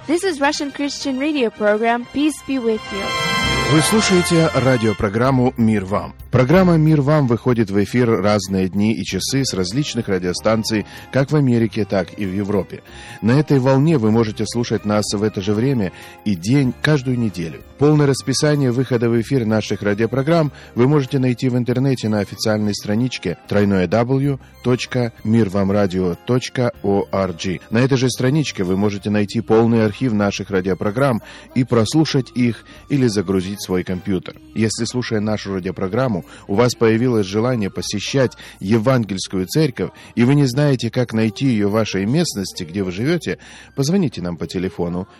This is Russian Christian radio program. Peace be with you. Вы слушаете радиопрограмму «Мир вам». Программа «Мир вам» выходит в эфир разные дни и часы с различных радиостанций, как в Америке, так и в Европе. На этой волне вы можете слушать нас в это же время и день каждую неделю. Полное расписание выхода в эфир наших радиопрограмм вы можете найти в интернете на официальной страничке www.mirvamradio.org. На этой же страничке вы можете найти полный архив наших радиопрограмм и прослушать их или загрузить свой компьютер. Если, слушая нашу радиопрограмму, у вас появилось желание посещать Евангельскую церковь, и вы не знаете, как найти ее в вашей местности, где вы живете, позвоните нам по телефону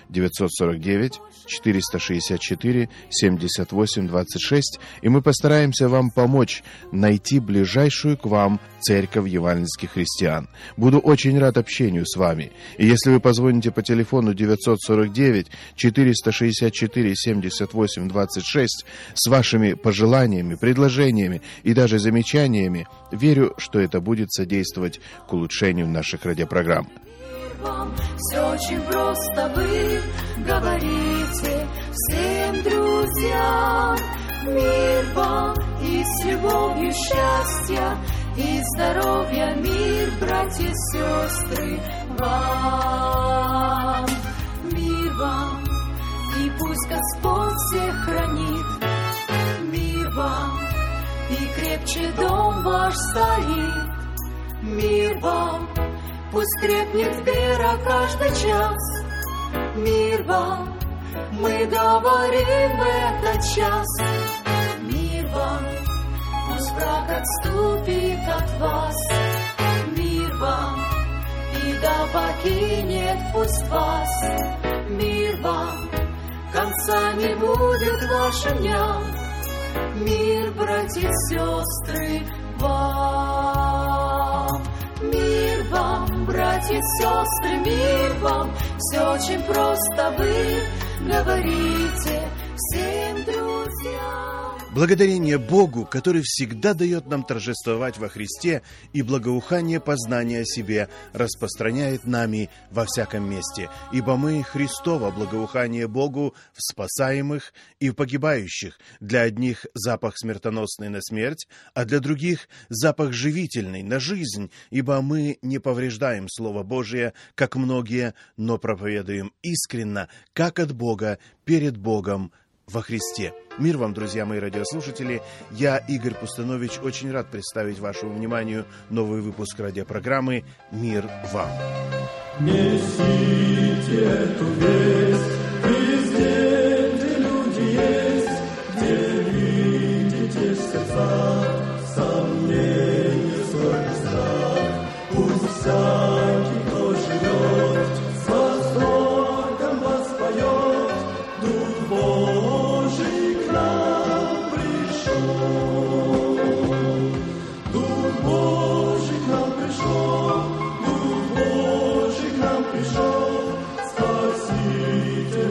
949-464-78-26, и мы постараемся вам помочь найти ближайшую к вам церковь евангельских христиан. Буду очень рад общению с вами. И если вы позвоните по телефону 949-464-78-26 с вашими пожеланиями, предложениями и даже замечаниями, верю, что это будет содействовать к улучшению наших радиопрограмм. Все очень просто, вы говорите всем друзьям. Мир вам и с любовью счастья и здоровья, мир, братья и сестры, вам. Мир вам, и пусть Господь всех хранит. Мир вам, и крепче дом ваш стоит. Мир вам, пусть крепнет вера каждый час. Мир вам, мы говорим в этот час. Мир вам, пусть враг отступит от вас. Мир вам, беда покинет пусть вас. Мир вам, конца не будет вашим дням. Мир, братья и сестры, вам. Мир вам, братья и сестры, мир вам. Все очень просто, вы говорите всем друзьям. Благодарение Богу, который всегда дает нам торжествовать во Христе, и благоухание познания о себе распространяет нами во всяком месте. Ибо мы Христово благоухание Богу в спасаемых и в погибающих. Для одних запах смертоносный на смерть, а для других запах живительный на жизнь. Ибо мы не повреждаем Слово Божие, как многие, но проповедуем искренно, как от Бога, перед Богом, во Христе. Мир вам, друзья мои радиослушатели. Я, Игорь Пустанович, очень рад представить вашему вниманию новый выпуск радиопрограммы «Мир вам». Несите эту весть везде, где люди есть, где видите сердца, сомнения, свой страх. Пусть всякий, кто живет, с восторгом воспоет, Дух Божий к нам пришел. Дух Божий к нам пришел, Дух Божий к нам пришел, Спаситель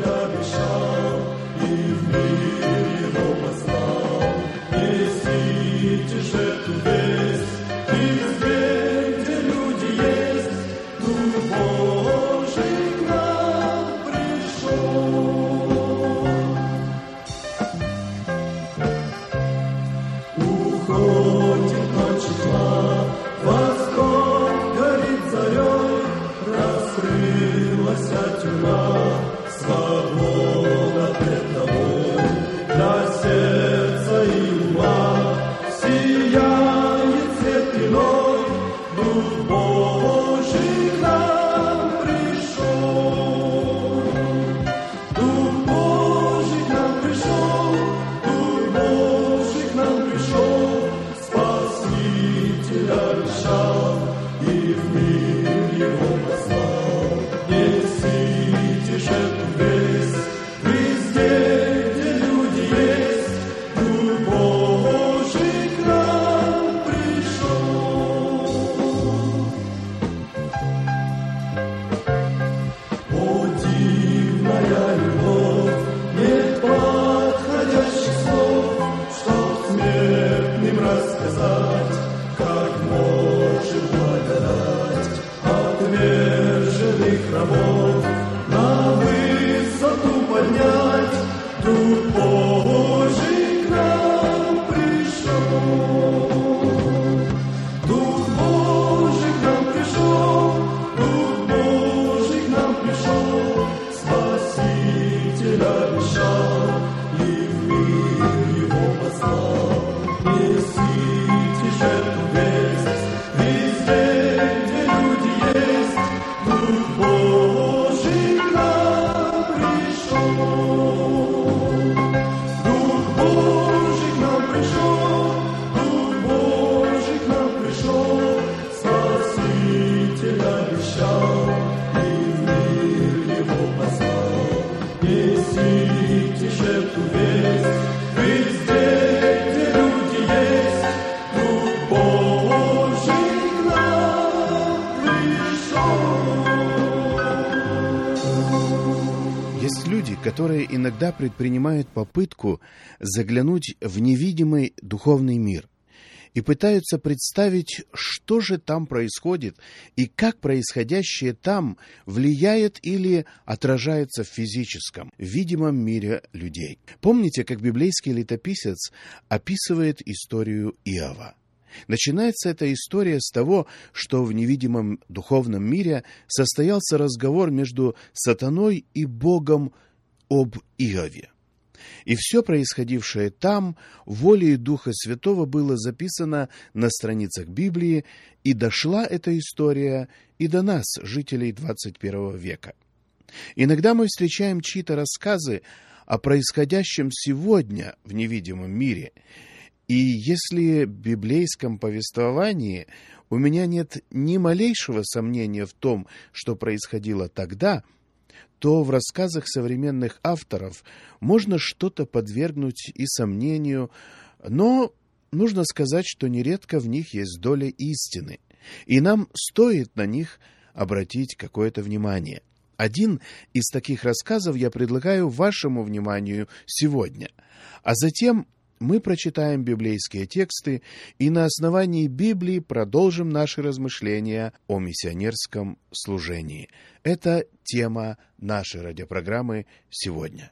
которые иногда предпринимают попытку заглянуть в невидимый духовный мир и пытаются представить, что же там происходит и как происходящее там влияет или отражается в физическом, видимом мире людей. Помните, как библейский летописец описывает историю Иова? Начинается эта история с того, что в невидимом духовном мире состоялся разговор между сатаной и Богом об Иове. И все происходившее там волей Духа Святого было записано на страницах Библии, и дошла эта история и до нас, жителей 21 века. Иногда мы встречаем чьи-то рассказы о происходящем сегодня в невидимом мире, и если в библейском повествовании у меня нет ни малейшего сомнения в том, что происходило тогда, то в рассказах современных авторов можно что-то подвергнуть и сомнению, но нужно сказать, что нередко в них есть доля истины, и нам стоит на них обратить какое-то внимание. Один из таких рассказов я предлагаю вашему вниманию сегодня, а затем мы прочитаем библейские тексты и на основании Библии продолжим наши размышления о миссионерском служении. Это тема нашей радиопрограммы сегодня.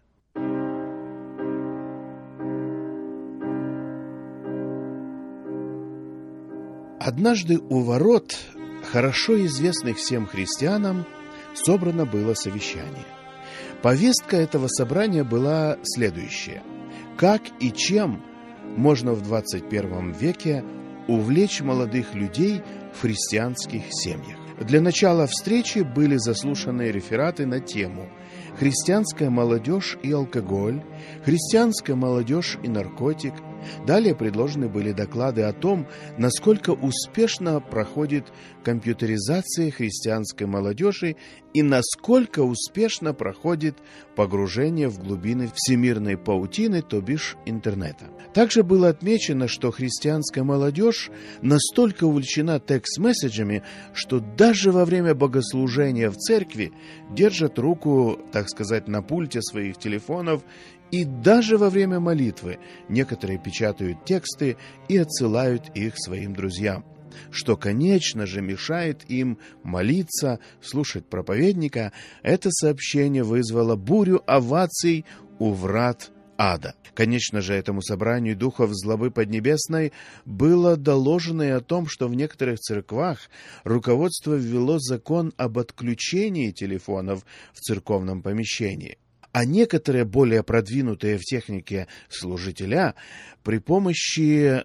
Однажды у ворот, хорошо известных всем христианам, собрано было совещание. Повестка этого собрания была следующая: как и чем можно в 21 веке увлечь молодых людей в христианских семьях. Для начала встречи были заслушаны рефераты на тему «Христианская молодежь и алкоголь», «Христианская молодежь и наркотик». Далее предложены были доклады о том, насколько успешно проходит компьютеризация христианской молодежи и насколько успешно проходит погружение в глубины всемирной паутины, то бишь интернета. Также было отмечено, что христианская молодежь настолько увлечена текст-месседжами, что даже во время богослужения в церкви держат руку, так сказать, на пульте своих телефонов, и даже во время молитвы некоторые печатают тексты и отсылают их своим друзьям, что, конечно же, мешает им молиться, слушать проповедника. Это сообщение вызвало бурю оваций у врат ада. Конечно же, этому собранию духов злобы поднебесной было доложено и о том, что в некоторых церквах руководство ввело закон об отключении телефонов в церковном помещении. А некоторые более продвинутые в технике служителя при помощи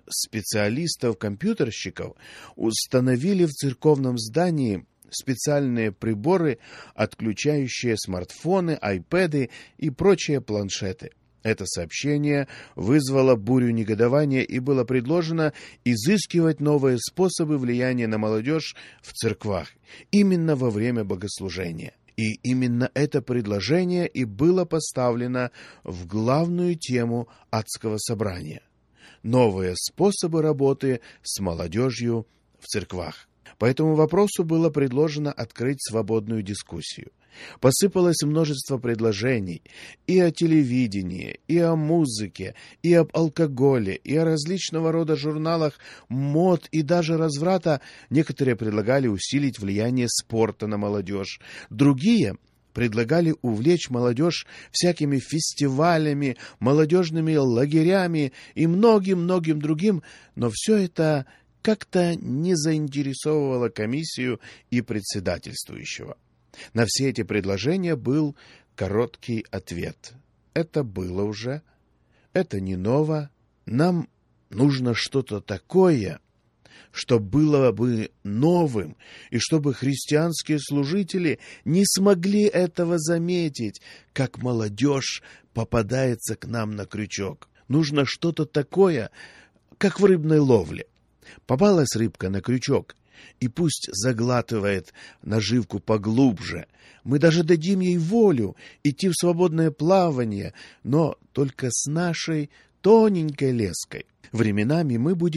специалистов-компьютерщиков установили в церковном здании специальные приборы, отключающие смартфоны, айпэды и прочие планшеты. Это сообщение вызвало бурю негодования и было предложено изыскивать новые способы влияния на молодежь в церквах именно во время богослужения. И именно это предложение и было поставлено в главную тему адского собрания – новые способы работы с молодежью в церквах. По этому вопросу было предложено открыть свободную дискуссию. Посыпалось множество предложений и о телевидении, и о музыке, и об алкоголе, и о различного рода журналах мод и даже разврата. Некоторые предлагали усилить влияние спорта на молодежь, другие предлагали увлечь молодежь всякими фестивалями, молодежными лагерями и многим-многим другим, но все это как-то не заинтересовывало комиссию и председательствующего. На все эти предложения был короткий ответ. Это было уже, это не ново. Нам нужно что-то такое, что было бы новым, и чтобы христианские служители не смогли этого заметить, как молодежь попадается к нам на крючок. Нужно что-то такое, как в рыбной ловле. Попалась рыбка на крючок, и пусть заглатывает наживку поглубже. Мы даже дадим ей волю идти в свободное плавание, но только с нашей тоненькой леской. Временами мы будем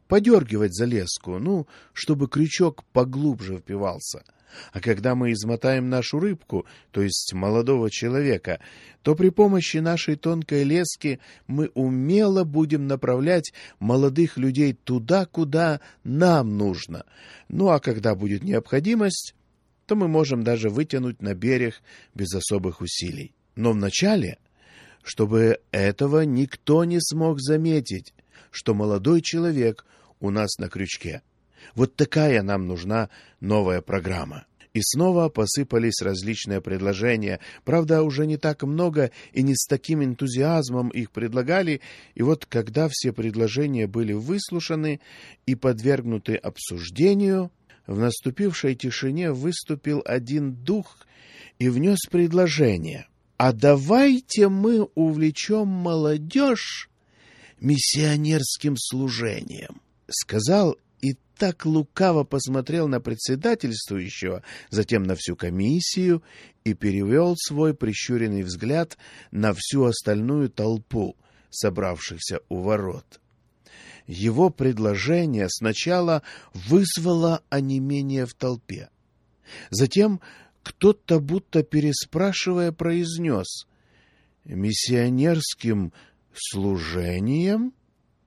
подергивать за леску, чтобы крючок поглубже впивался. А когда мы измотаем нашу рыбку, то есть молодого человека, то при помощи нашей тонкой лески мы умело будем направлять молодых людей туда, куда нам нужно. А когда будет необходимость, то мы можем даже вытянуть на берег без особых усилий. Но вначале, чтобы этого никто не смог заметить, что молодой человек у нас на крючке. Вот такая нам нужна новая программа. И снова посыпались различные предложения. Правда, уже не так много и не с таким энтузиазмом их предлагали. И вот когда все предложения были выслушаны и подвергнуты обсуждению, в наступившей тишине выступил один дух и внес предложение. «А давайте мы увлечем молодежь миссионерским служением», — сказал и так лукаво посмотрел на председательствующего, затем на всю комиссию и перевел свой прищуренный взгляд на всю остальную толпу, собравшихся у ворот. Его предложение сначала вызвало онемение в толпе. Затем кто-то, будто переспрашивая, произнес: «Миссионерским служением?»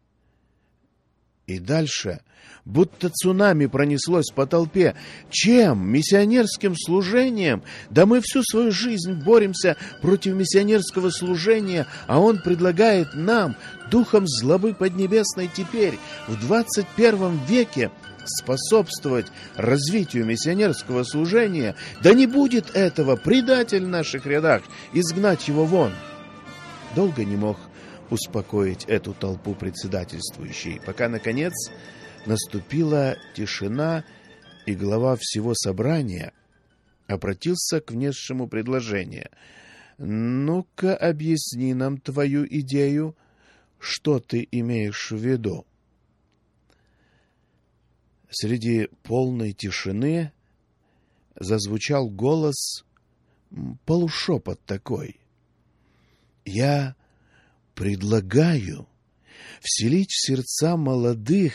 И дальше, будто цунами пронеслось по толпе. Чем? Миссионерским служением? Да мы всю свою жизнь боремся против миссионерского служения, а он предлагает нам, духом злобы поднебесной, теперь, в 21 веке, способствовать развитию миссионерского служения. Да не будет этого, предатель в наших рядах, изгнать его вон. Долго не мог успокоить эту толпу председательствующий, пока, наконец, наступила тишина, и глава всего собрания обратился к внесшему предложение. «Ну-ка, объясни нам твою идею, что ты имеешь в виду?» Среди полной тишины зазвучал голос, полушепот такой. «Я предлагаю вселить в сердца молодых,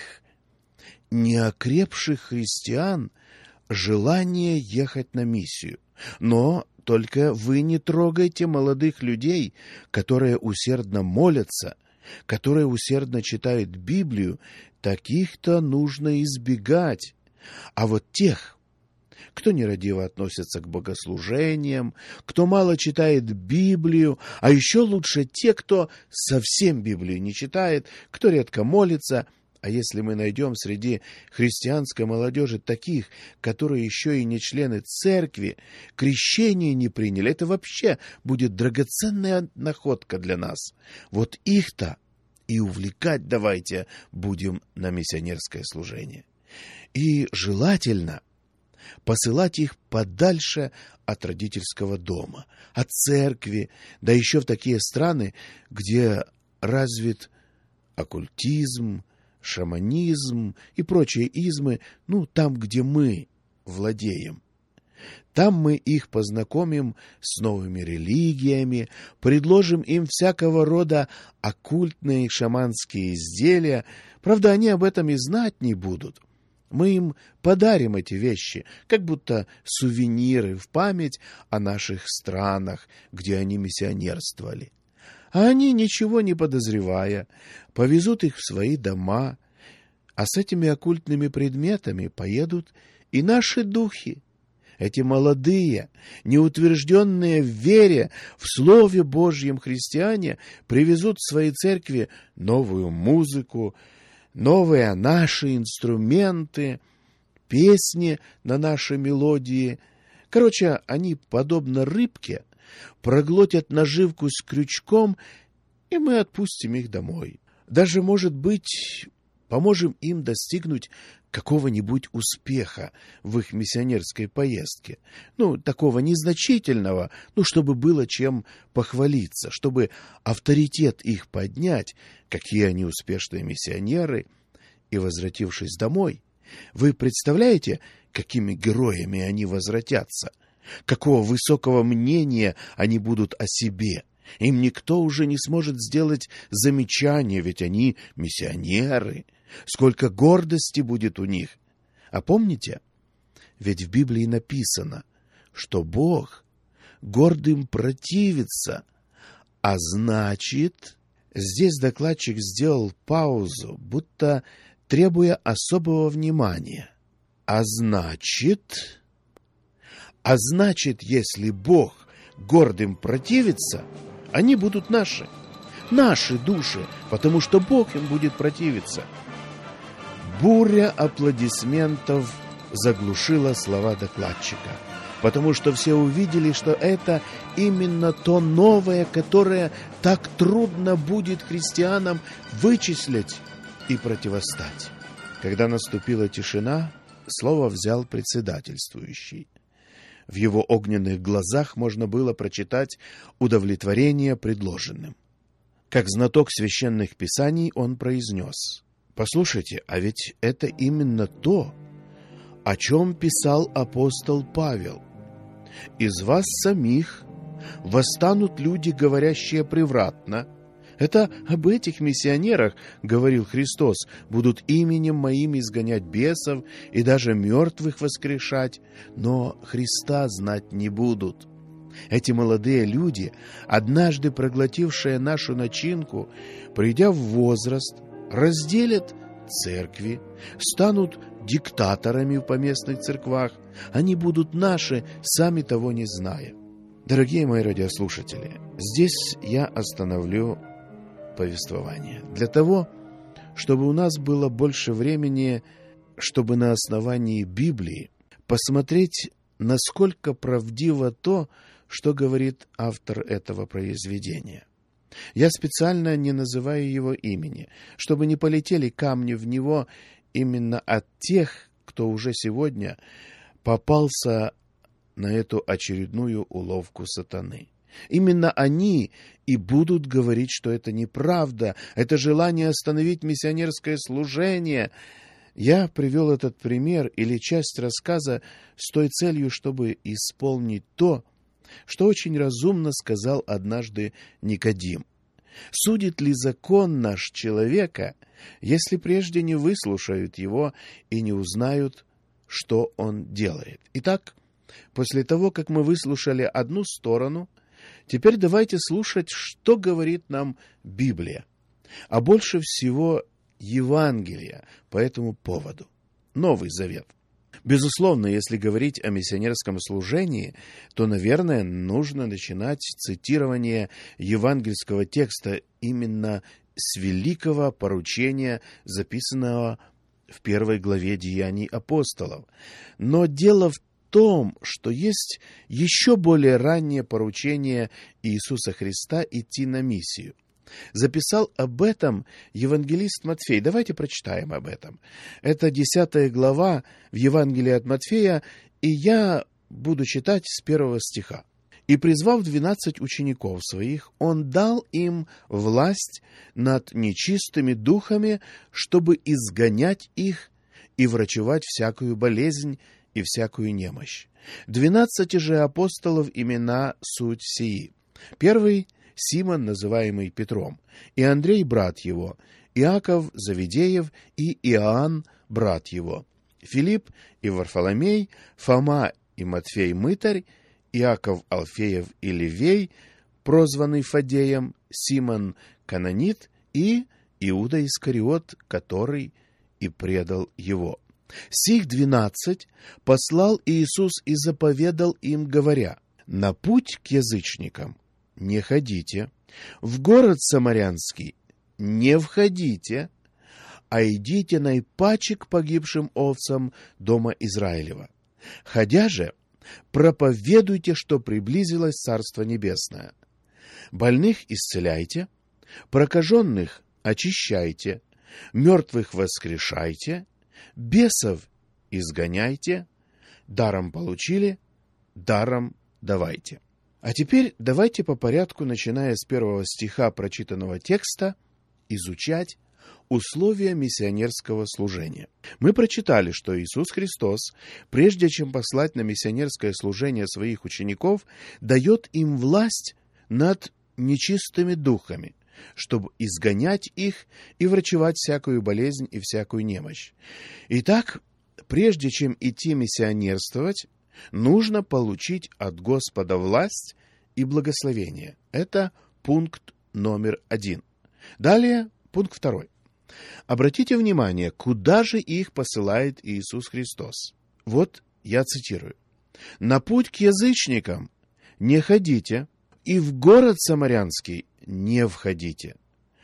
неокрепших христиан желание ехать на миссию. Но только вы не трогайте молодых людей, которые усердно молятся, которые усердно читают Библию. Таких-то нужно избегать. А вот тех, кто нерадиво относится к богослужениям, кто мало читает Библию, а еще лучше те, кто совсем Библию не читает, кто редко молится. А если мы найдем среди христианской молодежи таких, которые еще и не члены церкви, крещение не приняли, это вообще будет драгоценная находка для нас. Вот их-то и увлекать давайте будем на миссионерское служение. И желательно посылать их подальше от родительского дома, от церкви, да еще в такие страны, где развит оккультизм, шаманизм и прочие измы, там, где мы владеем. Там мы их познакомим с новыми религиями, предложим им всякого рода оккультные шаманские изделия. Правда, они об этом и знать не будут. Мы им подарим эти вещи, как будто сувениры в память о наших странах, где они миссионерствовали. А они, ничего не подозревая, повезут их в свои дома, а с этими оккультными предметами поедут и наши духи. Эти молодые, неутвержденные в вере, в Слове Божьем христиане привезут в свои церкви новую музыку, новые наши инструменты, песни на наши мелодии. Короче, они, подобно рыбке, проглотят наживку с крючком, и мы отпустим их домой. Даже, может быть, поможем им достигнуть какого-нибудь успеха в их миссионерской поездке. Такого незначительного, чтобы было чем похвалиться, чтобы авторитет их поднять, какие они успешные миссионеры. И, возвратившись домой, вы представляете, какими героями они возвратятся? Какого высокого мнения они будут о себе? Им никто уже не сможет сделать замечания, ведь они миссионеры. сколько гордости будет у них. А помните, ведь в Библии написано, что Бог гордым противится, а значит, здесь докладчик сделал паузу, будто требуя особого внимания. А значит, если Бог гордым противится, они будут наши души, потому что Бог им будет противиться. Буря аплодисментов заглушила слова докладчика, потому что все увидели, что это именно то новое, которое так трудно будет христианам вычислить и противостать. Когда наступила тишина, слово взял председательствующий. В его огненных глазах можно было прочитать удовлетворение предложенным. Как знаток священных писаний он произнес: «Послушайте, а ведь это именно то, о чем писал апостол Павел. Из вас самих восстанут люди, говорящие превратно». Это об этих миссионерах, говорил Христос, будут именем моим изгонять бесов и даже мертвых воскрешать, но Христа знать не будут. Эти молодые люди, однажды проглотившие нашу начинку, придя в возраст, разделят церкви, станут диктаторами в поместных церквах. Они будут наши, сами того не зная. Дорогие мои радиослушатели, здесь я остановлю повествование для того, чтобы у нас было больше времени, чтобы на основании Библии посмотреть, насколько правдиво то, что говорит автор этого произведения. Я специально не называю его имени, чтобы не полетели камни в него именно от тех, кто уже сегодня попался на эту очередную уловку сатаны. Именно они и будут говорить, что это неправда, это желание остановить миссионерское служение. Я привел этот пример или часть рассказа с той целью, чтобы исполнить то, что очень разумно сказал однажды Никодим. Судит ли закон наш человека, если прежде не выслушают его и не узнают, что он делает? Итак, после того, как мы выслушали одну сторону, теперь давайте слушать, что говорит нам Библия, а больше всего Евангелие по этому поводу. Новый Завет. Безусловно, если говорить о миссионерском служении, то, наверное, нужно начинать цитирование евангельского текста именно с великого поручения, записанного в 1 главе Деяний апостолов. Но дело в том, что есть еще более раннее поручение Иисуса Христа идти на миссию. Записал об этом евангелист Матфей. Давайте прочитаем об этом. Это 10 глава в Евангелии от Матфея, и я буду читать с 1 стиха. «И, призвав 12 учеников своих, он дал им власть над нечистыми духами, чтобы изгонять их и врачевать всякую болезнь и всякую немощь. 12 же апостолов имена суть сии. Первый — Симон, называемый Петром, и Андрей, брат его, Иаков Завидеев и Иоанн, брат его, Филипп и Варфоломей, Фома и Матфей Мытарь, Иаков Алфеев и Левей, прозванный Фадеем, Симон Кананит и Иуда Искариот, который и предал его. Сих 12 послал Иисус и заповедал им, говоря: на путь к язычникам не ходите, в город самарянский не входите, а идите наипаче к погибшим овцам дома Израилева. Ходя же, проповедуйте, что приблизилось Царство Небесное. Больных исцеляйте, прокаженных очищайте, мертвых воскрешайте, бесов изгоняйте, даром получили, даром давайте». А теперь давайте по порядку, начиная с 1 стиха прочитанного текста, изучать условия миссионерского служения. Мы прочитали, что Иисус Христос, прежде чем послать на миссионерское служение своих учеников, дает им власть над нечистыми духами. чтобы изгонять их и врачевать всякую болезнь и всякую немощь. Итак, прежде чем идти миссионерствовать, нужно получить от Господа власть и благословение. Это пункт номер 1. Далее пункт 2. Обратите внимание, куда же их посылает Иисус Христос. Вот я цитирую. «На путь к язычникам не ходите, и в город Самарянский не входите,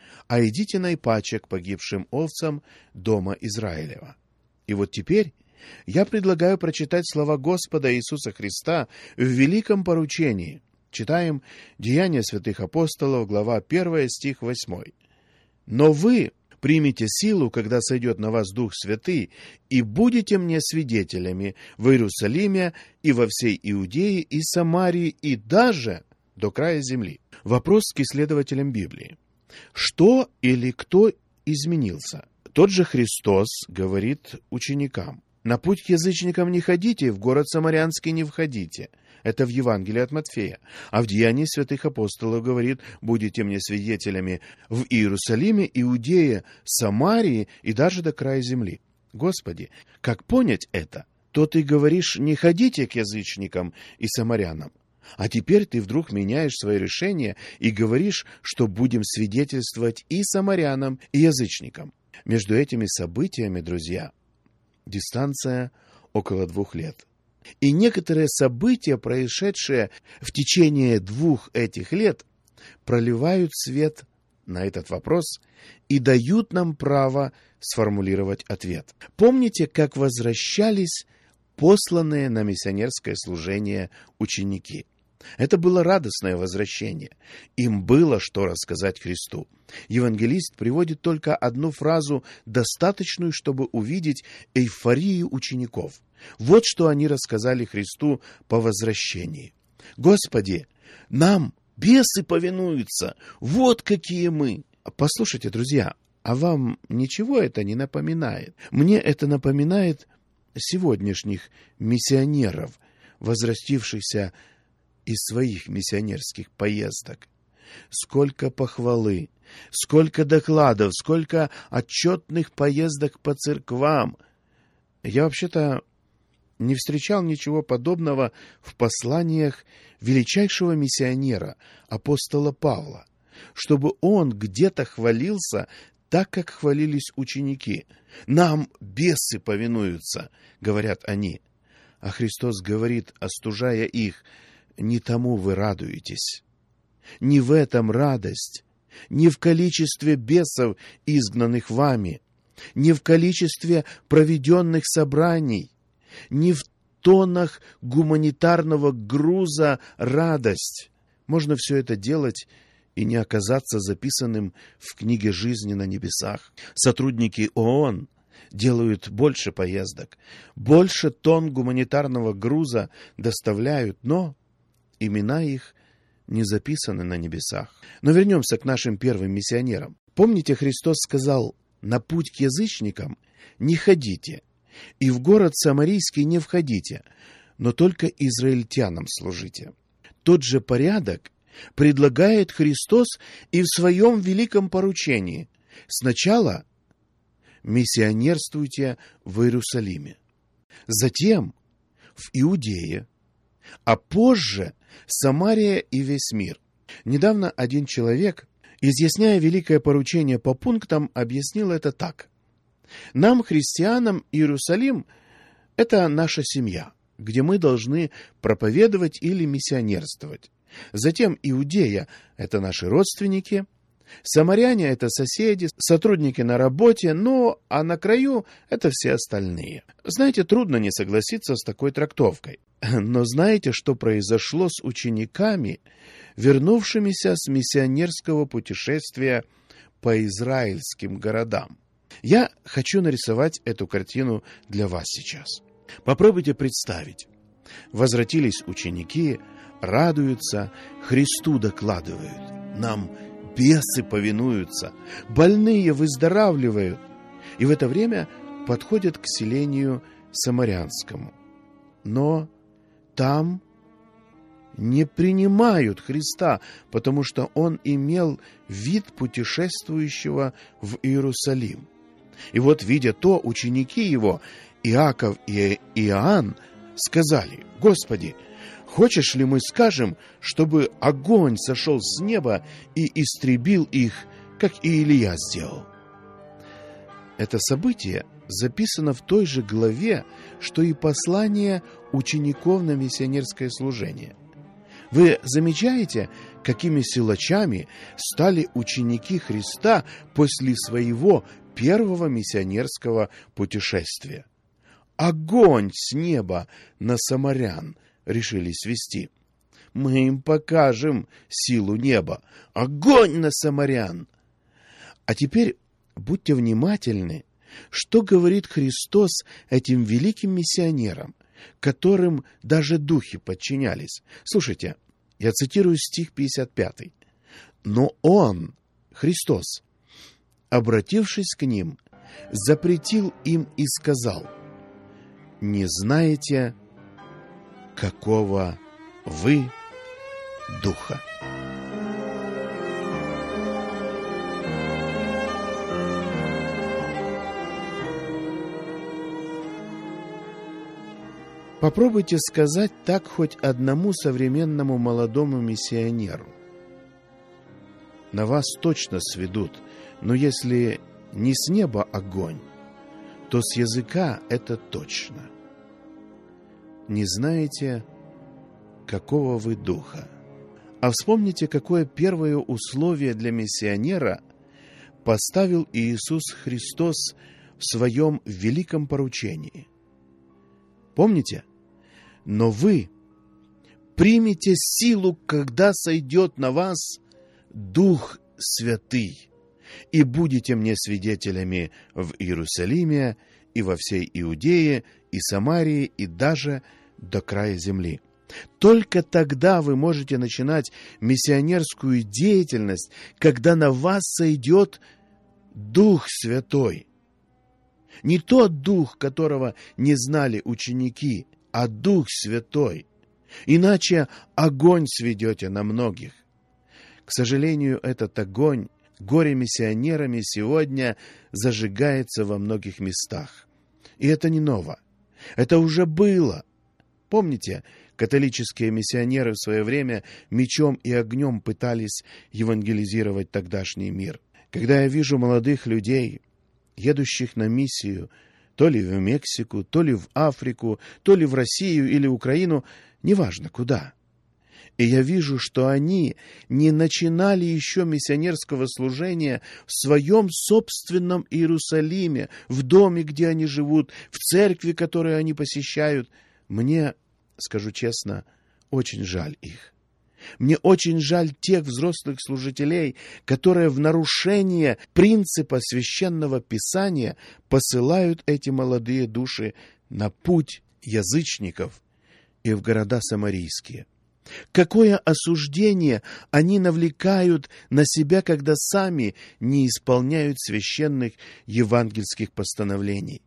а идите наипаче к погибшим овцам дома Израилева». И вот теперь я предлагаю прочитать слова Господа Иисуса Христа в великом поручении. Читаем Деяния святых апостолов, глава 1, стих 8. «Но вы примите силу, когда сойдет на вас Дух Святый, и будете мне свидетелями в Иерусалиме и во всей Иудее и Самарии, и даже до края земли». Вопрос к исследователям Библии. Что или кто изменился? Тот же Христос говорит ученикам: «На путь к язычникам не ходите, в город Самарянский не входите». Это в Евангелии от Матфея. А в Деянии святых апостолов говорит: «Будете мне свидетелями в Иерусалиме, Иудее, Самарии и даже до края земли». Господи, как понять это? То ты говоришь: не ходите к язычникам и самарянам. А теперь ты вдруг меняешь свое решение и говоришь, что будем свидетельствовать и самарянам, и язычникам. Между этими событиями, друзья, дистанция около 2 лет. И некоторые события, происшедшие в течение 2 этих лет, проливают свет на этот вопрос и дают нам право сформулировать ответ. Помните, как возвращались посланные на миссионерское служение ученики? Это было радостное возвращение. Им было что рассказать Христу. Евангелист приводит только одну фразу, достаточную, чтобы увидеть эйфорию учеников. Вот что они рассказали Христу по возвращении. «Господи, нам бесы повинуются, вот какие мы!» Послушайте, друзья, а вам ничего это не напоминает? Мне это напоминает сегодняшних миссионеров, возвратившихся из своих миссионерских поездок. Сколько похвалы, сколько докладов, сколько отчетных поездок по церквам. Я вообще-то не встречал ничего подобного в посланиях величайшего миссионера, апостола Павла, чтобы он где-то хвалился так, как хвалились ученики. «Нам бесы повинуются», — говорят они. А Христос говорит, остужая их: «Не тому вы радуетесь. Не в этом радость, не в количестве бесов, изгнанных вами, не в количестве проведенных собраний, не в тоннах гуманитарного груза радость». Можно все это делать и не оказаться записанным в книге жизни на небесах. Сотрудники ООН делают больше поездок, больше тонн гуманитарного груза доставляют, но имена их не записаны на небесах. Но вернемся к нашим первым миссионерам. Помните, Христос сказал: «На путь к язычникам не ходите, и в город Самарийский не входите, но только израильтянам служите». Тот же порядок предлагает Христос и в своем великом поручении. Сначала миссионерствуйте в Иерусалиме, затем в Иудее, а позже Самария и весь мир. Недавно один человек, изъясняя великое поручение по пунктам, объяснил это так. Нам, христианам, Иерусалим – это наша семья, где мы должны проповедовать или миссионерствовать. Затем Иудея – это наши родственники, самаряне – это соседи, сотрудники на работе, а на краю – это все остальные. Знаете, трудно не согласиться с такой трактовкой. Но знаете, что произошло с учениками, вернувшимися с миссионерского путешествия по израильским городам? Я хочу нарисовать эту картину для вас сейчас. Попробуйте представить. Возвратились ученики, радуются, Христу докладывают: «Нам бесы повинуются, больные выздоравливают». И в это время подходят к селению Самарянскому. Но там не принимают Христа, потому что Он имел вид путешествующего в Иерусалим. И вот, видя то, ученики Его, Иаков и Иоанн, сказали: «Господи, хочешь ли мы скажем, чтобы огонь сошел с неба и истребил их, как и Илия сделал?» Это событие записано в той же главе, что и послание учеников на миссионерское служение. Вы замечаете, какими силачами стали ученики Христа после своего первого миссионерского путешествия? Огонь с неба на самарян решили свести. Мы им покажем силу неба. Огонь на самарян! А теперь будьте внимательны, что говорит Христос этим великим миссионерам, которым даже духи подчинялись. Слушайте, я цитирую стих 55. «Но Он, Христос, обратившись к ним, запретил им и сказал: не знаете, какого вы духа». Попробуйте сказать так хоть одному современному молодому миссионеру. На вас точно сведут, но если не с неба огонь, то с языка это точно. Не знаете, какого вы духа. А вспомните, какое первое условие для миссионера поставил Иисус Христос в своем великом поручении. Помните? «Но вы примете силу, когда сойдет на вас Дух Святый, и будете мне свидетелями в Иерусалиме и во всей Иудее и Самарии и даже до края земли». Только тогда вы можете начинать миссионерскую деятельность, когда на вас сойдет Дух Святой. Не тот Дух, которого не знали ученики, а Дух Святой. Иначе огонь сведете на многих. К сожалению, этот огонь горе-миссионерами сегодня зажигается во многих местах. И это не ново. Это уже было. Помните, католические миссионеры в свое время мечом и огнем пытались евангелизировать тогдашний мир. Когда я вижу молодых людей, едущих на миссию, то ли в Мексику, то ли в Африку, то ли в Россию или Украину, неважно куда. И я вижу, что они не начинали еще миссионерского служения в своем собственном Иерусалиме, в доме, где они живут, в церкви, которую они посещают. Мне, скажу честно, очень жаль их. Мне очень жаль тех взрослых служителей, которые в нарушение принципа священного писания посылают эти молодые души на путь язычников и в города самарийские. Какое осуждение они навлекают на себя, когда сами не исполняют священных евангельских постановлений.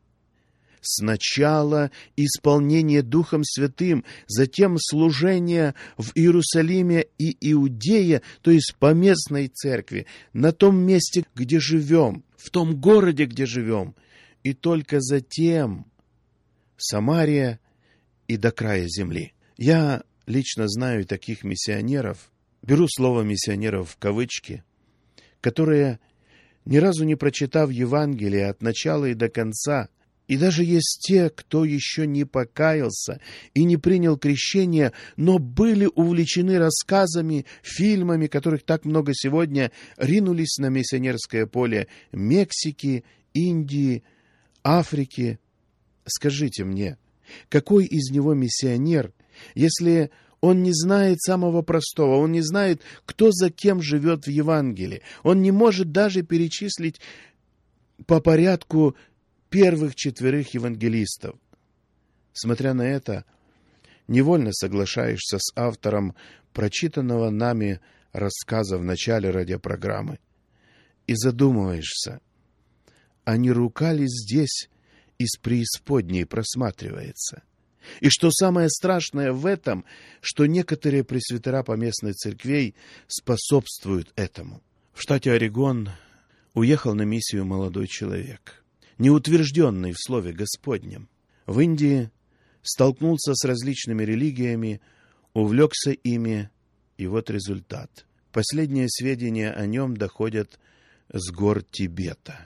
Сначала исполнение Духом Святым, затем служение в Иерусалиме и Иудее, то есть поместной церкви, на том месте, где живем, в том городе, где живем, и только затем Самария и до края земли. Я лично знаю таких миссионеров, беру слово «миссионеров» в кавычки, которые, ни разу не прочитав Евангелие от начала и до конца, и даже есть те, кто еще не покаялся и не принял крещение, но были увлечены рассказами, фильмами, которых так много сегодня, ринулись на миссионерское поле Мексики, Индии, Африки. Скажите мне, какой из него миссионер, если он не знает самого простого, он не знает, кто за кем живет в Евангелии, он не может даже перечислить по порядку первых 4 евангелистов. Смотря на это, невольно соглашаешься с автором прочитанного нами рассказа в начале радиопрограммы и задумываешься, а не рука ли здесь из преисподней просматривается? И что самое страшное в этом, что некоторые пресвитера поместных церквей способствуют этому. В штате Орегон уехал на миссию молодой человек, неутвержденный в Слове Господнем. В Индии столкнулся с различными религиями, увлекся ими, и вот результат. Последние сведения о нем доходят с гор Тибета.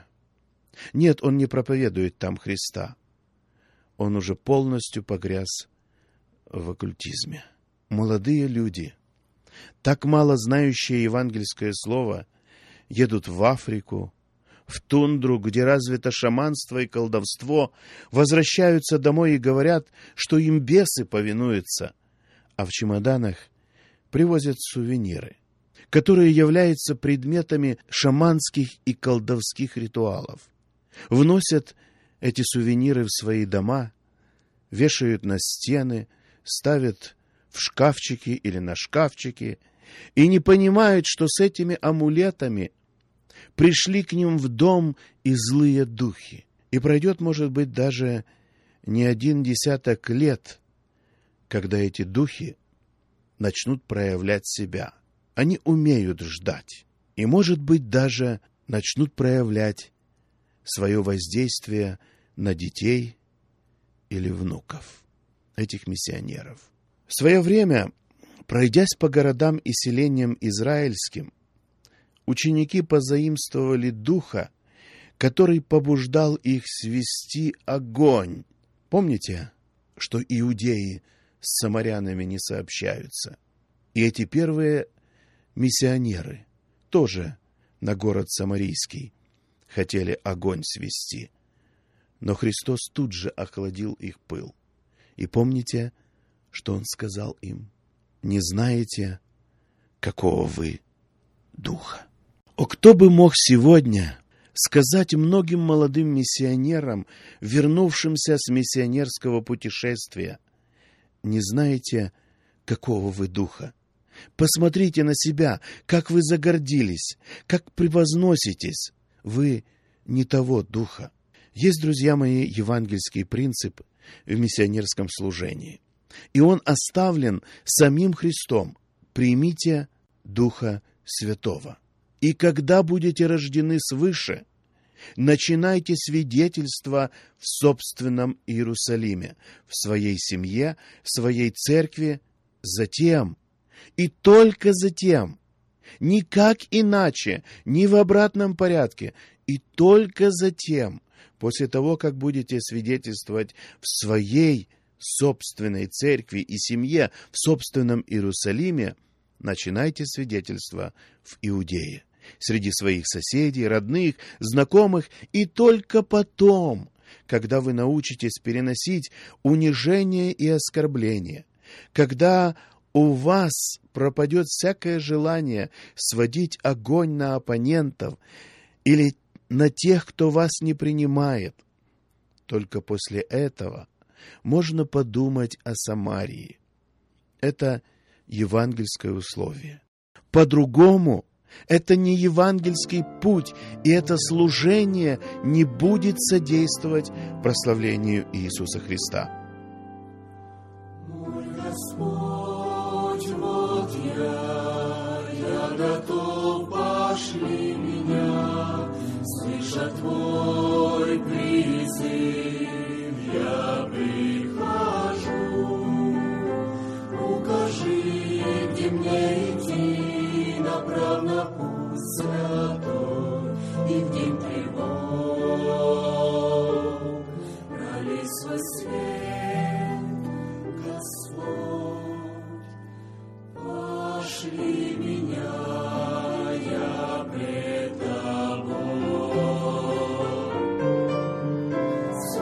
Нет, он не проповедует там Христа. Он уже полностью погряз в оккультизме. Молодые люди, так мало знающие евангельское слово, едут в Африку, в тундру, где развито шаманство и колдовство, возвращаются домой и говорят, что им бесы повинуются, а в чемоданах привозят сувениры, которые являются предметами шаманских и колдовских ритуалов. Вносят эти сувениры в свои дома, вешают на стены, ставят в шкафчики или на шкафчики и не понимают, что с этими амулетами пришли к ним в дом и злые духи. И пройдет, может быть, даже не 10 лет, когда эти духи начнут проявлять себя. Они умеют ждать. И, может быть, даже начнут проявлять свое воздействие на детей или внуков этих миссионеров. В свое время, пройдясь по городам и селениям израильским, ученики позаимствовали духа, который побуждал их свести огонь. Помните, что иудеи с самарянами не сообщаются? И эти первые миссионеры тоже на город Самарийский хотели огонь свести. Но Христос тут же охладил их пыл. И помните, что Он сказал им? Не знаете, какого вы духа. О, кто бы мог сегодня сказать многим молодым миссионерам, вернувшимся с миссионерского путешествия: не знаете, какого вы духа? Посмотрите на себя, как вы загордились, как превозноситесь. Вы не того духа. Есть, друзья мои, евангельский принцип в миссионерском служении. И он оставлен самим Христом. Примите Духа Святого. И когда будете рождены свыше, начинайте свидетельство в собственном Иерусалиме, в своей семье, в своей церкви, затем, и только затем, никак иначе, ни в обратном порядке, и только затем, после того, как будете свидетельствовать в своей собственной церкви и семье, в собственном Иерусалиме, начинайте свидетельство в Иудее, среди своих соседей, родных, знакомых, и только потом, когда вы научитесь переносить унижение и оскорбление, когда у вас пропадет всякое желание сводить огонь на оппонентов или на тех, кто вас не принимает, только после этого можно подумать о Самарии. Это евангельское условие. По-другому это не евангельский путь, и это служение не будет содействовать прославлению Иисуса Христа. Мой Господь, вот я готов, пошли меня, слыша Твой призыв, я прихожу. Укажи, где мне идти, направь на путь святой, и в день тревог пролей свой свет, Господь, пошли меня, я пред Тобой.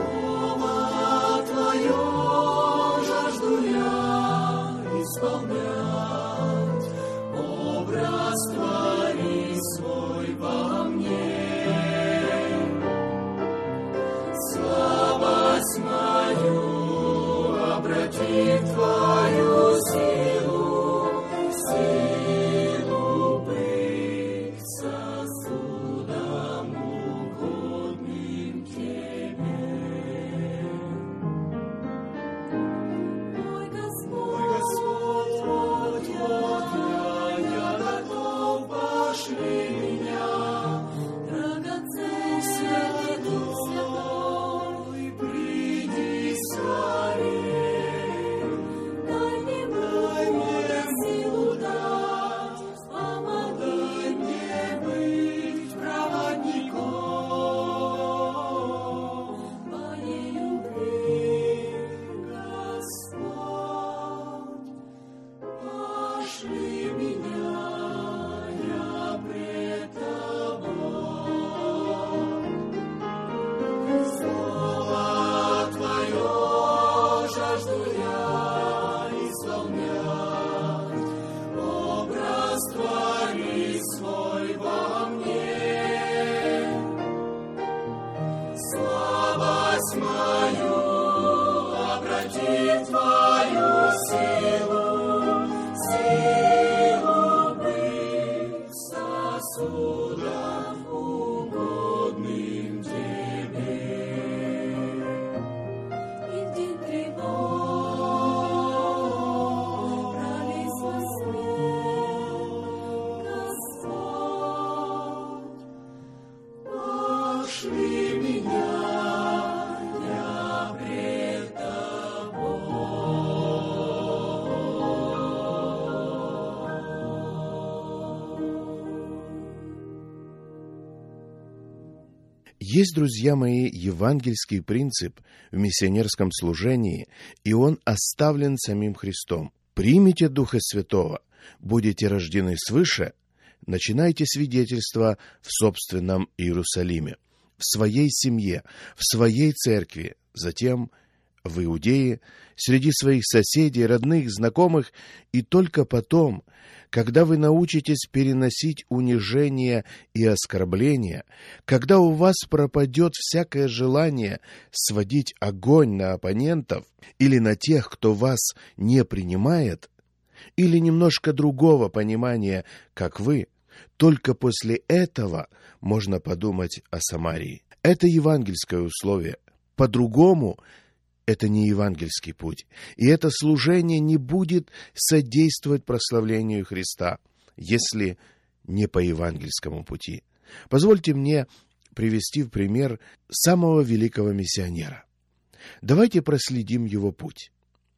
Есть, друзья мои, евангельский принцип в миссионерском служении, и он оставлен самим Христом. Примите Духа Святого, будете рождены свыше, начинайте свидетельство в собственном Иерусалиме, в своей семье, в своей церкви, затем в Иудее, среди своих соседей, родных, знакомых, и только потом, когда вы научитесь переносить унижение и оскорбления, когда у вас пропадет всякое желание сводить огонь на оппонентов или на тех, кто вас не принимает, или немножко другого понимания, как вы, только после этого можно подумать о Самарии. Это евангельское условие. По-другому это не евангельский путь. И это служение не будет содействовать прославлению Христа, если не по евангельскому пути. Позвольте мне привести в пример самого великого миссионера. Давайте проследим его путь.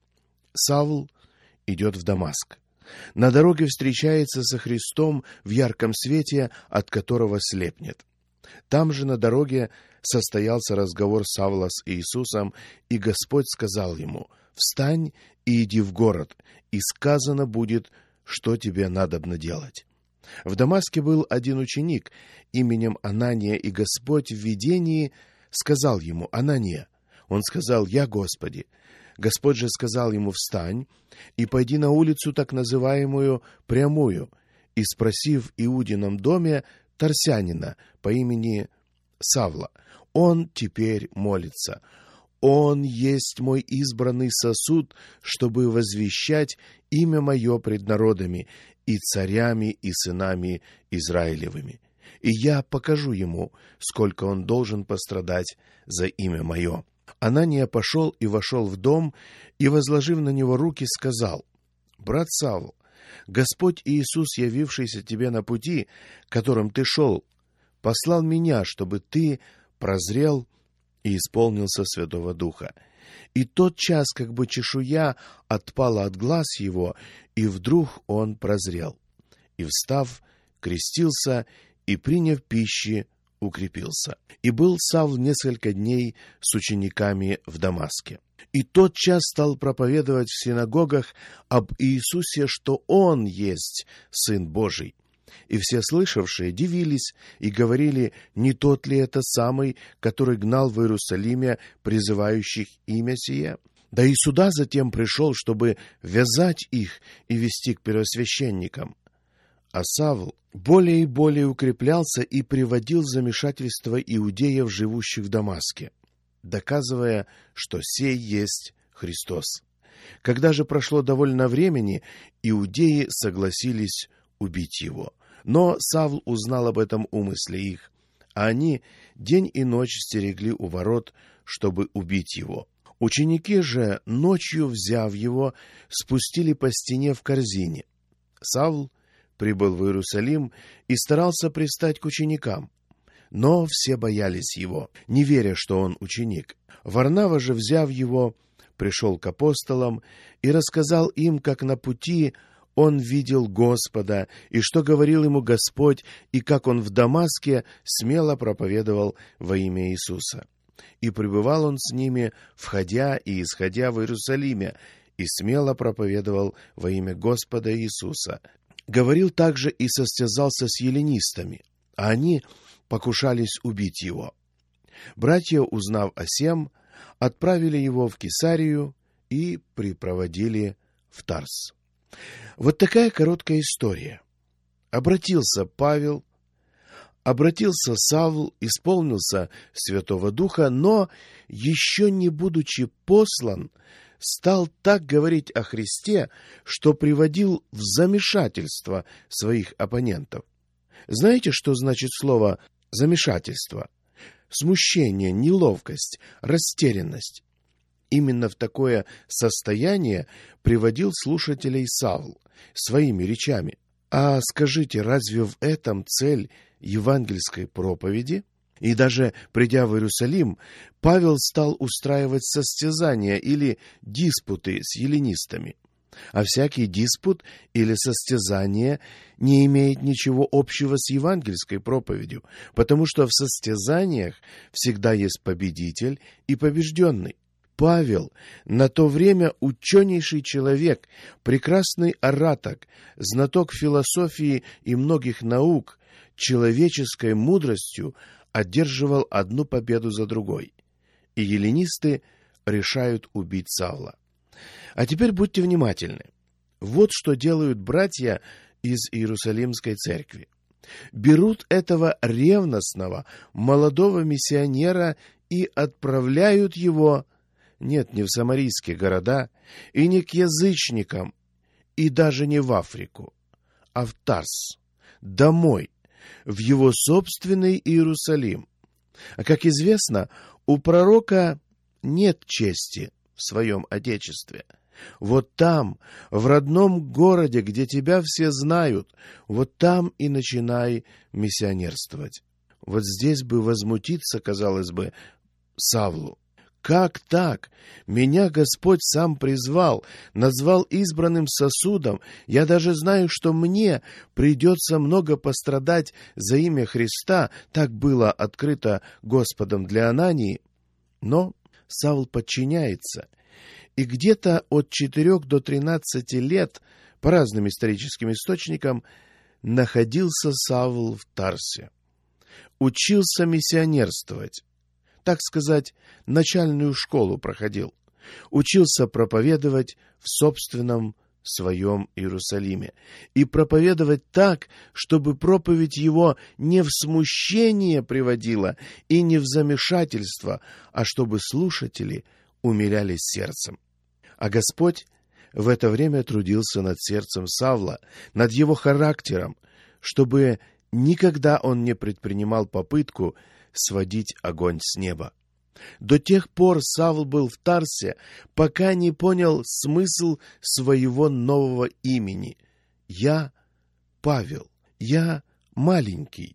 Савл идет в Дамаск. На дороге встречается со Христом в ярком свете, от которого слепнет. Там же на дороге состоялся разговор Савла с Иисусом, и Господь сказал ему: «Встань и иди в город, и сказано будет, что тебе надобно делать». В Дамаске был один ученик именем Анания, и Господь в видении сказал ему: «Анания». Он сказал: «Я, Господи». Господь же сказал ему: «Встань и пойди на улицу, так называемую Прямую, и спроси в Иудином доме Тарсянина по имени Савла. Он теперь молится. Он есть мой избранный сосуд, чтобы возвещать имя мое пред народами и царями и сынами Израилевыми. И я покажу ему, сколько он должен пострадать за имя мое». Анания пошел и вошел в дом, и, возложив на него руки, сказал: «Брат Савл, Господь Иисус, явившийся тебе на пути, которым ты шел, послал меня, чтобы ты прозрел и исполнился Святого Духа». И тотчас, как бы чешуя отпала от глаз его, и вдруг он прозрел. И, встав, крестился, и, приняв пищи, укрепился. И был Савл несколько дней с учениками в Дамаске. И тотчас стал проповедовать в синагогах об Иисусе, что Он есть Сын Божий. И все слышавшие дивились и говорили: не тот ли это самый, который гнал в Иерусалиме призывающих имя сие? Да и сюда затем пришел, чтобы вязать их и вести к первосвященникам. А Савл более и более укреплялся и приводил в замешательство иудеев, живущих в Дамаске, доказывая, что сей есть Христос. Когда же прошло довольно времени, иудеи согласились убить его. Но Савл узнал об этом умысле их, а они день и ночь стерегли у ворот, чтобы убить его. Ученики же, ночью взяв его, спустили по стене в корзине. Савл прибыл в Иерусалим и старался пристать к ученикам. Но все боялись его, не веря, что он ученик. Варнава же, взяв его, пришел к апостолам и рассказал им, как на пути он видел Господа, и что говорил ему Господь, и как он в Дамаске смело проповедовал во имя Иисуса. И пребывал он с ними, входя и исходя в Иерусалиме, и смело проповедовал во имя Господа Иисуса. Говорил также и состязался с эллинистами, а они покушались убить его. Братья, узнав о сем, отправили его в Кесарию и припроводили в Тарс. Вот такая короткая история. Обратился Павел, обратился Савл, исполнился Святого Духа, но, еще не будучи послан, стал так говорить о Христе, что приводил в замешательство своих оппонентов. Знаете, что значит слово «замешательство»? Смущение, неловкость, растерянность. Именно в такое состояние приводил слушателей Савл своими речами. А скажите, разве в этом цель евангельской проповеди? И даже придя в Иерусалим, Павел стал устраивать состязания или диспуты с эллинистами. А всякий диспут или состязание не имеет ничего общего с евангельской проповедью, потому что в состязаниях всегда есть победитель и побежденный. Павел, на то время ученейший человек, прекрасный оратор, знаток философии и многих наук, человеческой мудростью одерживал одну победу за другой. И эллинисты решают убить Савла. А теперь будьте внимательны. Вот что делают братья из Иерусалимской церкви. Берут этого ревностного молодого миссионера и отправляют его, нет, не в самарийские города, и не к язычникам, и даже не в Африку, а в Тарс, домой, в его собственный Иерусалим. А как известно, у пророка нет чести в своем отечестве. Вот там, в родном городе, где тебя все знают, вот там и начинай миссионерствовать. Вот здесь бы возмутиться, казалось бы, Савлу. Как так? Меня Господь сам призвал, назвал избранным сосудом. Я даже знаю, что мне придется много пострадать за имя Христа. Так было открыто Господом для Анании. Но Савл подчиняется. И где-то от 4 до 13 лет, по разным историческим источникам, находился Савл в Тарсе. Учился миссионерствовать. Так сказать, начальную школу проходил. Учился проповедовать в собственном своем Иерусалиме. И проповедовать так, чтобы проповедь его не в смущение приводила и не в замешательство, а чтобы слушатели умилялись сердцем. А Господь в это время трудился над сердцем Савла, над его характером, чтобы никогда он не предпринимал попытку сводить огонь с неба. До тех пор Савл был в Тарсе, пока не понял смысл своего нового имени. Я Павел, я маленький,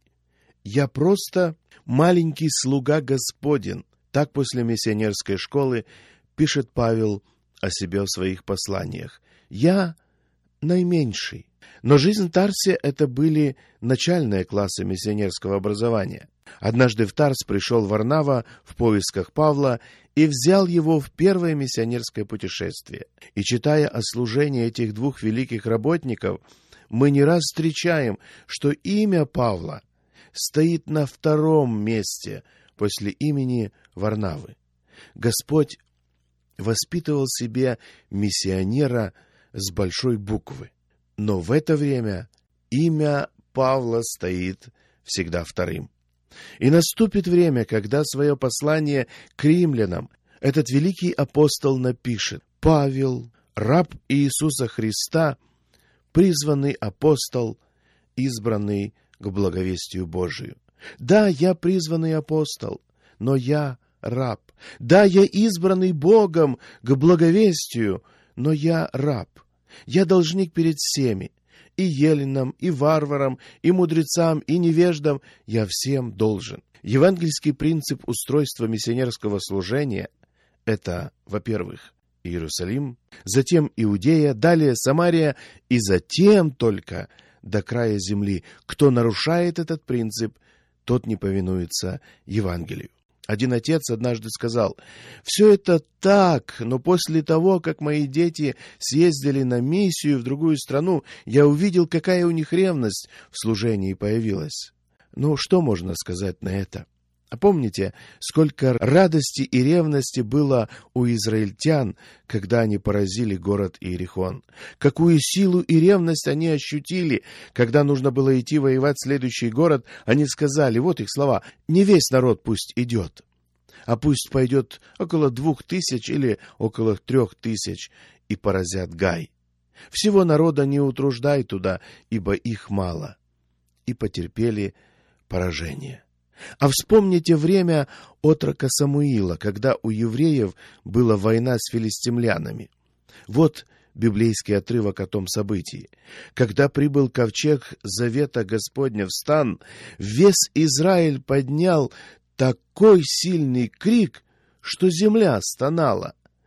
я просто маленький слуга Господен. Так после миссионерской школы пишет Павел о себе в своих посланиях. Я наименьший. Но жизнь в Тарсе — это были начальные классы миссионерского образования. Однажды в Тарс пришел Варнава в поисках Павла и взял его в первое миссионерское путешествие. И читая о служении этих двух великих работников, мы не раз встречаем, что имя Павла стоит на втором месте после имени Варнавы. Господь воспитывал себе миссионера с большой буквы. Но в это время имя Павла стоит всегда вторым. И наступит время, когда свое послание к римлянам этот великий апостол напишет: «Павел, раб Иисуса Христа, призванный апостол, избранный к благовестию Божию». Да, я призванный апостол, но я раб. Да, я избранный Богом к благовестию, но я раб. Я должник перед всеми, и еллинам, и варварам, и мудрецам, и невеждам. Я всем должен. Евангельский принцип устройства миссионерского служения — это, во-первых, Иерусалим, затем Иудея, далее Самария, и затем только до края земли. Кто нарушает этот принцип, тот не повинуется Евангелию. Один отец однажды сказал: «Все это так, но после того, как мои дети съездили на миссию в другую страну, я увидел, какая у них ревность в служении появилась». Ну, что можно сказать на это? А помните, сколько радости и ревности было у израильтян, когда они поразили город Иерихон? Какую силу и ревность они ощутили, когда нужно было идти воевать в следующий город? Они сказали, вот их слова: «Не весь народ пусть идет, а пусть пойдет около 2000 или около 3000, и поразят Гай. Всего народа не утруждай туда, ибо их мало». И потерпели поражение. А вспомните время отрока Самуила, когда у евреев была война с филистимлянами. Вот библейский отрывок о том событии. Когда прибыл ковчег завета Господня в стан, весь Израиль поднял такой сильный крик, что земля стонала.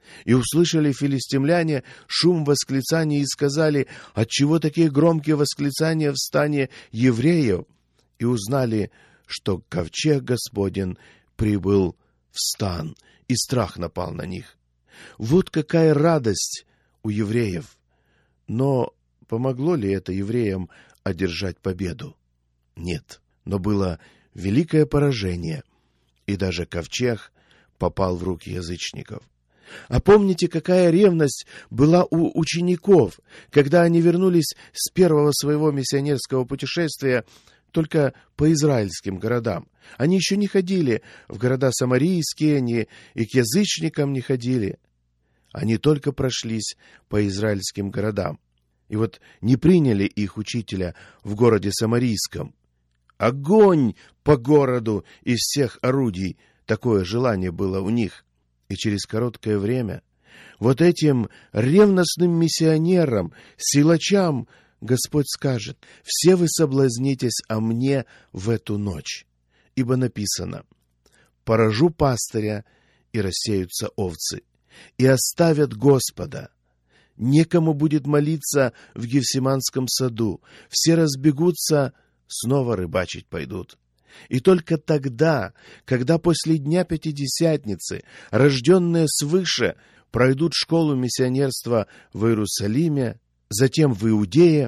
И услышали филистимляне шум восклицаний и сказали: «Отчего такие громкие восклицания в стане евреев?» И узнали, что ковчег Господень прибыл в стан, и страх напал на них. Вот какая радость у евреев! Но помогло ли это евреям одержать победу? Нет, но было великое поражение, и даже ковчег попал в руки язычников. А помните, какая ревность была у учеников, когда они вернулись с первого своего миссионерского путешествия только по израильским городам. Они еще не ходили в города самарийские, и к язычникам не ходили. Они только прошлись по израильским городам. И вот не приняли их учителя в городе самарийском. Огонь по городу из всех орудий, такое желание было у них. И через короткое время вот этим ревностным миссионерам, силачам Господь скажет: «Все вы соблазнитесь о мне в эту ночь, ибо написано: поражу пастыря, и рассеются овцы, и оставят Господа. Некому будет молиться в Гефсиманском саду, все разбегутся, снова рыбачить пойдут». И только тогда, когда после Дня Пятидесятницы рожденные свыше пройдут школу миссионерства в Иерусалиме, затем в Иудее,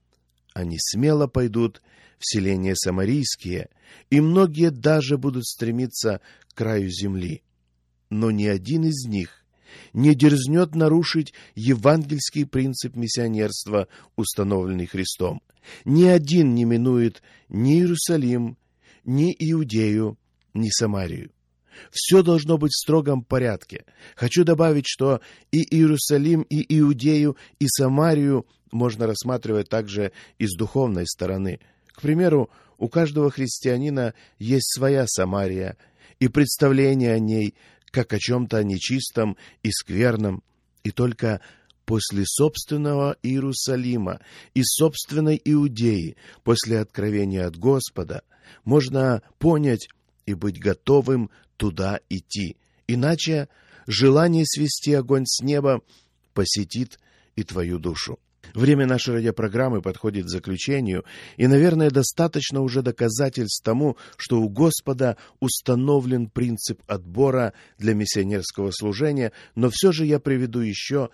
они смело пойдут в селения самарийские, и многие даже будут стремиться к краю земли. Но ни один из них не дерзнет нарушить евангельский принцип миссионерства, установленный Христом. Ни один не минует ни Иерусалим, ни Иудею, ни Самарию. Все должно быть в строгом порядке. Хочу добавить, что и Иерусалим, и Иудею, и Самарию можно рассматривать также и с духовной стороны. К примеру, у каждого христианина есть своя Самария, и представление о ней как о чем-то нечистом и скверном, и только после собственного Иерусалима и собственной Иудеи, после откровения от Господа, можно понять и быть готовым туда идти. Иначе желание свести огонь с неба посетит и твою душу. Время нашей радиопрограммы подходит к заключению, и, наверное, достаточно уже доказательств тому, что у Господа установлен принцип отбора для миссионерского служения, но все же я приведу еще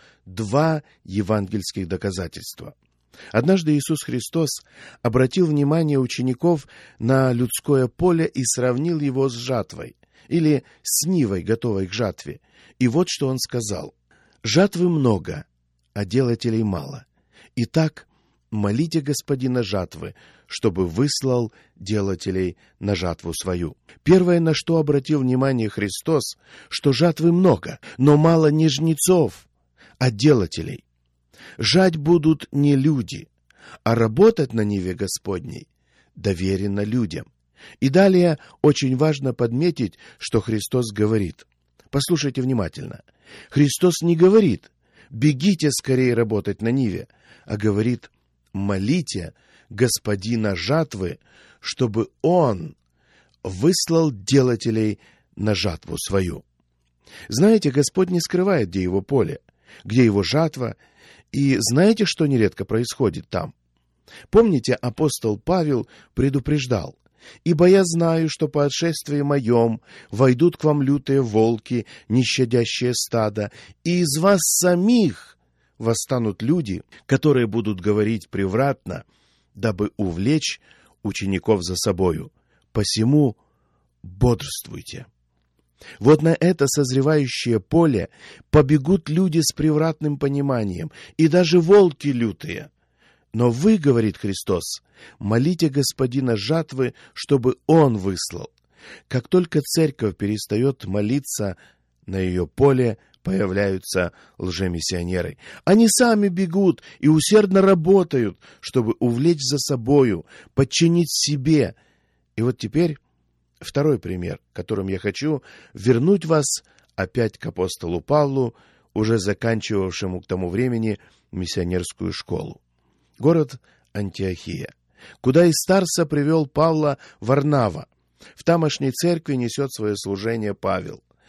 2 евангельских доказательства. Однажды Иисус Христос обратил внимание учеников на людское поле и сравнил его с жатвой, или с нивой, готовой к жатве. И вот что Он сказал: «Жатвы много, а делателей мало. Итак, молите Господина жатвы, чтобы выслал делателей на жатву свою». Первое, на что обратил внимание Христос, что жатвы много, но мало не жнецов, а делателей. Жать будут не люди, а работать на ниве Господней доверено людям. И далее очень важно подметить, что Христос говорит. Послушайте внимательно. Христос не говорит: «Бегите скорее работать на ниве», а говорит: «Молите Господина жатвы, чтобы Он выслал делателей на жатву свою». Знаете, Господь не скрывает, где Его поле, где Его жатва, и знаете, что нередко происходит там? Помните, апостол Павел предупреждал: «Ибо я знаю, что по отшествии моем войдут к вам лютые волки, нещадящие стада, и из вас самих восстанут люди, которые будут говорить превратно, дабы увлечь учеников за собою. Посему бодрствуйте». Вот на это созревающее поле побегут люди с превратным пониманием, и даже волки лютые. Но вы, говорит Христос, молите Господина жатвы, чтобы Он выслал. Как только церковь перестает молиться, на ее поле появляются лжемиссионеры. Они сами бегут и усердно работают, чтобы увлечь за собою, подчинить себе. И вот теперь второй пример, которым я хочу вернуть вас опять к апостолу Павлу, уже заканчивавшему к тому времени миссионерскую школу. Город Антиохия, куда из Тарса привел Павла Варнава. В тамошней церкви несет свое служение Павел.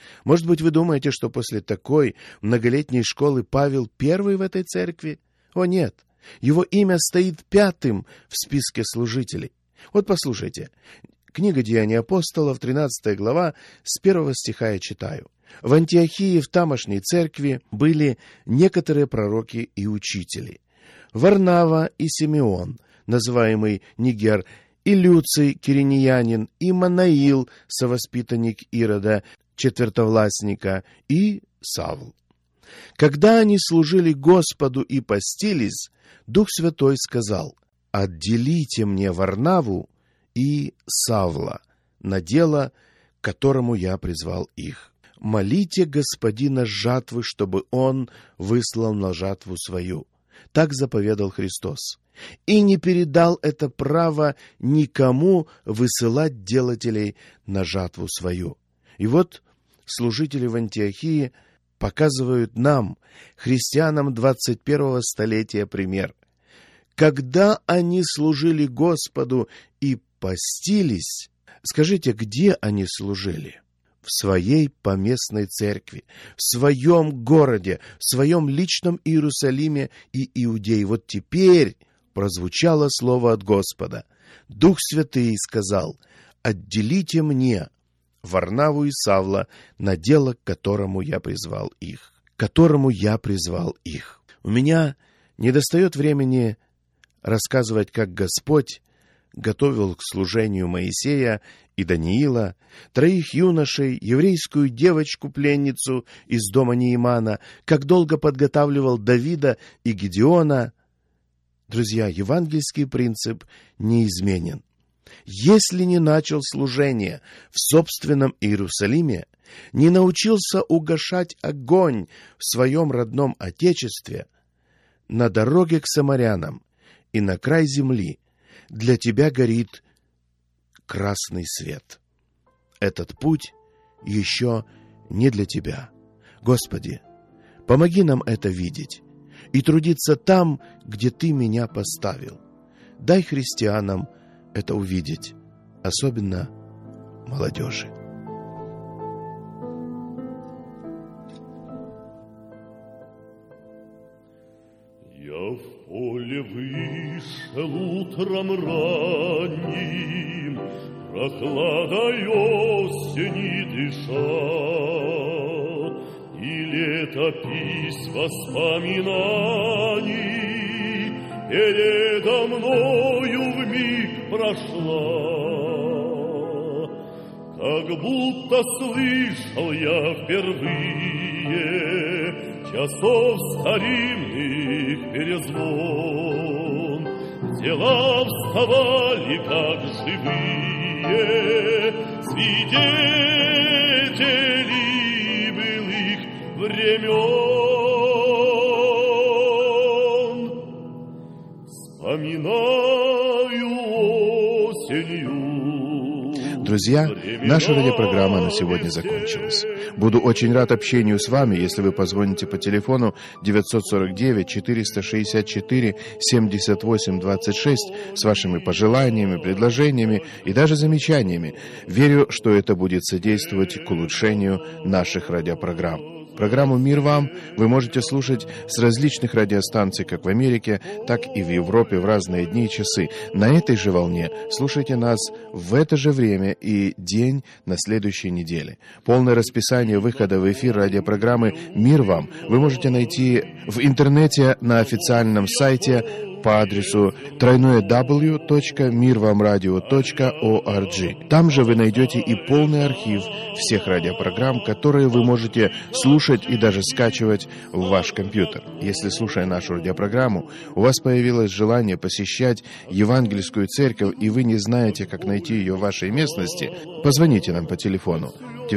Может быть, вы думаете, что после такой многолетней школы Павел первый в этой церкви? О, нет! Его имя стоит 5-м в списке служителей. Вот послушайте. Книга «Деяния апостолов», 13 глава, с 1 стиха я читаю. «В Антиохии, в тамошней церкви, были некоторые пророки и учители. Варнава и Симеон, называемый Нигер, и Люций, киринеянин, и Манаил, совоспитанник Ирода, четвертовластника, и Савл. Когда они служили Господу и постились, Дух Святой сказал: «Отделите мне Варнаву и Савла на дело, к которому я призвал их. Молите Господина жатвы, чтобы он выслал на жатву свою». Так заповедал Христос. И не передал это право никому высылать делателей на жатву свою. И вот служители в Антиохии показывают нам, христианам 21-го столетия, пример. Когда они служили Господу и постились, скажите, где они служили? В своей поместной церкви, в своем городе, в своем личном Иерусалиме и Иудее. Вот теперь прозвучало слово от Господа. Дух Святый сказал: «Отделите мне Варнаву и Савла на дело, к которому я призвал их». У меня недостает времени рассказывать, как Господь готовил к служению Моисея и Даниила, 3 юношей, еврейскую девочку-пленницу из дома Неимана, как долго подготавливал Давида и Гедеона. Друзья, евангельский принцип неизменен. Если не начал служение в собственном Иерусалиме, не научился угашать огонь в своем родном Отечестве, на дороге к самарянам и на край земли для тебя горит красный свет. Этот путь еще не для тебя. Господи, помоги нам это видеть и трудиться там, где Ты меня поставил. Дай христианам это увидеть, особенно молодежи. Я в поле вышел утром ранним, прохладой осени дыша, и летопись воспоминаний передо мною вмиг прошла. Как будто слышал я впервые часов старинных перезвон. Дела вставали, как живые свидетели былых времен. Вспоминаю осенью. Друзья, наша радиопрограмма на сегодня закончилась. Буду очень рад общению с вами, если вы позвоните по телефону 949-464-78-26 с вашими пожеланиями, предложениями и даже замечаниями. Верю, что это будет содействовать к улучшению наших радиопрограмм. Программу «Мир вам» вы можете слушать с различных радиостанций, как в Америке, так и в Европе в разные дни и часы. На этой же волне слушайте нас в это же время и день на следующей неделе. Полное расписание выхода в эфир радиопрограммы «Мир вам» вы можете найти в интернете на официальном сайте по адресу www.mirvamradio.org. Там же вы найдете и полный архив всех радиопрограмм, которые вы можете слушать и даже скачивать в ваш компьютер. Если, слушая нашу радиопрограмму, у вас появилось желание посещать евангельскую церковь, и вы не знаете, как найти ее в вашей местности, позвоните нам по телефону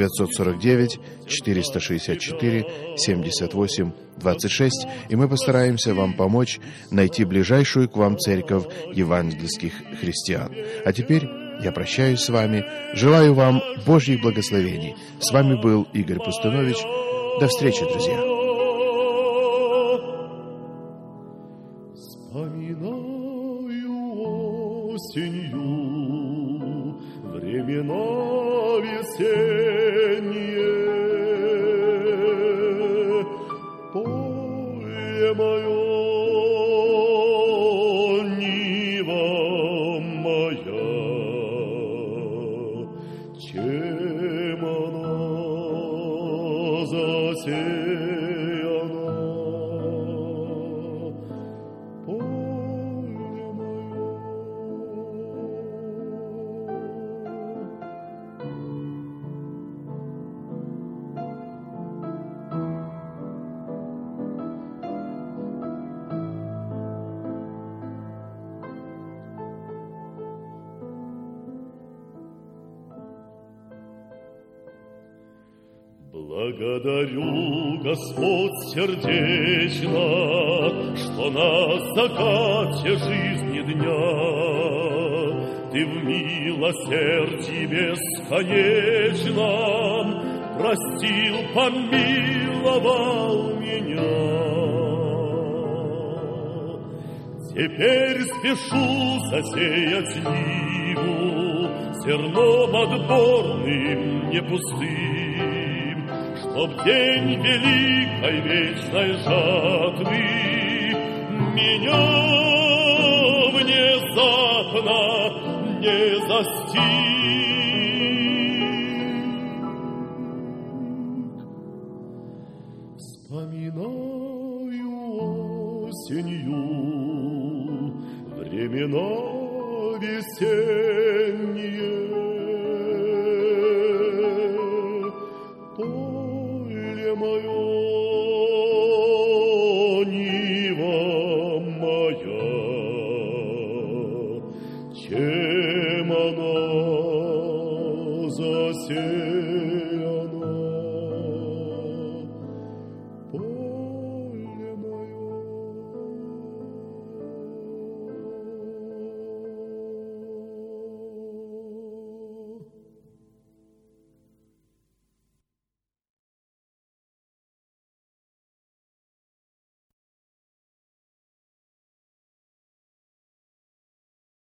949-464-78-26, и мы постараемся вам помочь найти ближайшую к вам церковь евангельских христиан. А теперь я прощаюсь с вами, желаю вам Божьих благословений. С вами был Игорь Пустунович. До встречи, друзья. Вспоминаю осенью времена весенние, мое, нива моя, чем она засеяна, поле мое. Благодарю, Господь, сердечно, что на закате жизни дня Ты в милосердии бесконечном простил, помиловал меня. Теперь спешу засеять ниву зерном отборным, не пустым, чтоб день великой вечной жатвы меня внезапно не застиг. Вспоминаю осенью времена весенние, поле мое, нива моя, чем она засеяна.